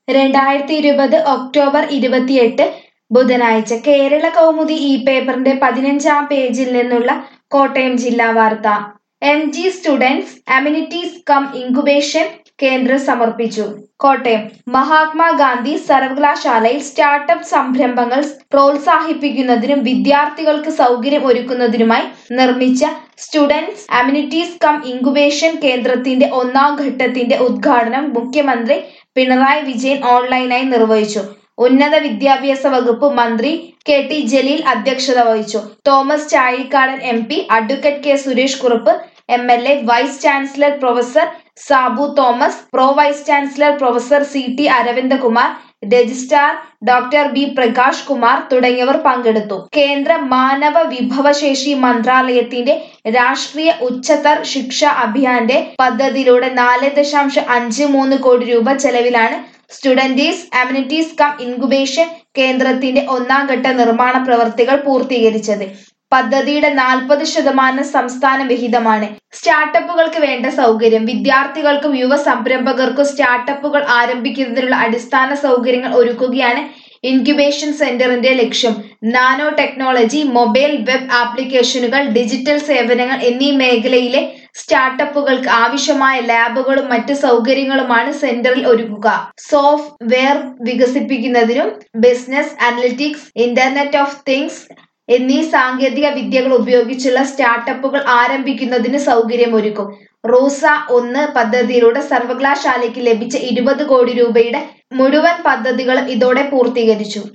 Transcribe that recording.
2020 October 28 ബുധനാഴ്ച കേരള കൗമുദി ഈ പേപ്പറിന്റെ 15-ാം പേജിൽ നിന്നുള്ള കോട്ടയം ജില്ലാ വാർത്ത. MG students amenities cum incubation കേന്ദ്രം സമർപ്പിച്ചു. കോട്ടയം മഹാത്മാഗാന്ധി സർവകലാശാലയിൽ സ്റ്റാർട്ടപ്പ് സംരംഭങ്ങൾ പ്രോത്സാഹിപ്പിക്കുന്നതിനും വിദ്യാർത്ഥികൾക്ക് സൗകര്യം ഒരുക്കുന്നതിനുമായി നിർമ്മിച്ച സ്റ്റുഡന്റ്സ് അമ്യൂണിറ്റീസ് കം ഇൻക്യുബേഷൻ കേന്ദ്രത്തിന്റെ ഒന്നാം ഘട്ടത്തിന്റെ ഉദ്ഘാടനം മുഖ്യമന്ത്രി പിണറായി വിജയൻ ഓൺലൈനായി നിർവഹിച്ചു. ഉന്നത വിദ്യാഭ്യാസ വകുപ്പ് മന്ത്രി KT ജലീൽ അധ്യക്ഷത വഹിച്ചു. Thomas Chazhikadan MP, advocate K Suresh Kurup MLA, vice chancellor professor Sabu Thomas, pro vice chancellor professor CT Aravindakumar, registrar doctor B Prakash Kumar തുടങ്ങിയവർ പങ്കെടുത്തു. കേന്ദ്ര മാനവ വിഭവശേഷി മന്ത്രാലയത്തിന്റെ രാഷ്ട്രീയ ഉച്ചതർ ശിക്ഷ അഭിയാന്റെ പദ്ധതിയിലൂടെ 4.53 കോടി രൂപ ചെലവിലാണ് സ്റ്റുഡന്റീസ് അമ്യൂണിറ്റീസ് കം ഇൻക്യുബേഷൻ കേന്ദ്രത്തിന്റെ ഒന്നാം ഘട്ട നിർമ്മാണ പ്രവൃത്തികൾ പൂർത്തീകരിച്ചത്. പദ്ധതിയുടെ 40% സംസ്ഥാന വിഹിതമാണ്. സ്റ്റാർട്ടപ്പുകൾക്ക് വേണ്ട സൗകര്യം. വിദ്യാർത്ഥികൾക്കും യുവ സംരംഭകർക്കും സ്റ്റാർട്ടപ്പുകൾ ആരംഭിക്കുന്നതിനുള്ള അടിസ്ഥാന സൗകര്യങ്ങൾ ഒരുക്കുകയാണ് ഇൻക്യുബേഷൻ സെന്ററിന്റെ ലക്ഷ്യം. നാനോ ടെക്നോളജി, മൊബൈൽ വെബ് ആപ്ലിക്കേഷനുകൾ, ഡിജിറ്റൽ സേവനങ്ങൾ എന്നീ മേഖലയിലെ സ്റ്റാർട്ടപ്പുകൾക്ക് ആവശ്യമായ ലാബുകളും മറ്റ് സൗകര്യങ്ങളുമാണ് സെന്ററിൽ ഒരുക്കുക. സോഫ്റ്റ്വെയർ വികസിപ്പിക്കുന്നതിനും business analytics, internet of things എന്നീ സാങ്കേതിക വിദ്യകൾ ഉപയോഗിച്ചുള്ള സ്റ്റാർട്ടപ്പുകൾ ആരംഭിക്കുന്നതിന് സൗകര്യമൊരുക്കും. RUSA-1 പദ്ധതിയിലൂടെ സർവകലാശാലയ്ക്ക് ലഭിച്ച 20 കോടി രൂപയുടെ മുഴുവൻ പദ്ധതികളും ഇതോടെ പൂർത്തീകരിച്ചു.